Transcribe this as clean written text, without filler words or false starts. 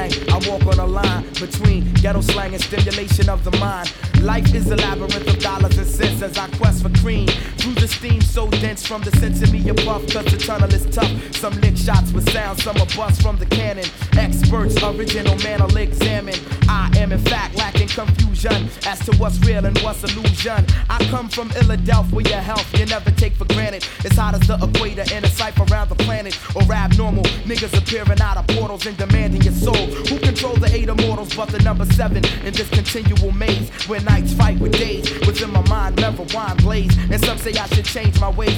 slang. I walk on a line between ghetto slang and stimulation of the mind. Life is a labyrinth of dollars and cents as I quest for cream. Through the steam so dense from the sense of me above, cause the tunnel is tough. Some lick shots with sound, some are bust from the cannon. Experts, original man will examine. I am in fact lacking confusion as to what's real and what's illusion. I come from Philadelphia, health you never take for granted. It's hot as the equator in a cipher around the planet. Or abnormal niggas appearing out of portals and demanding your soul. Who control the 8 immortals but the number 7 in this continual maze where nights fight with days? Within my mind, marijuana blaze, and some say I should change my ways.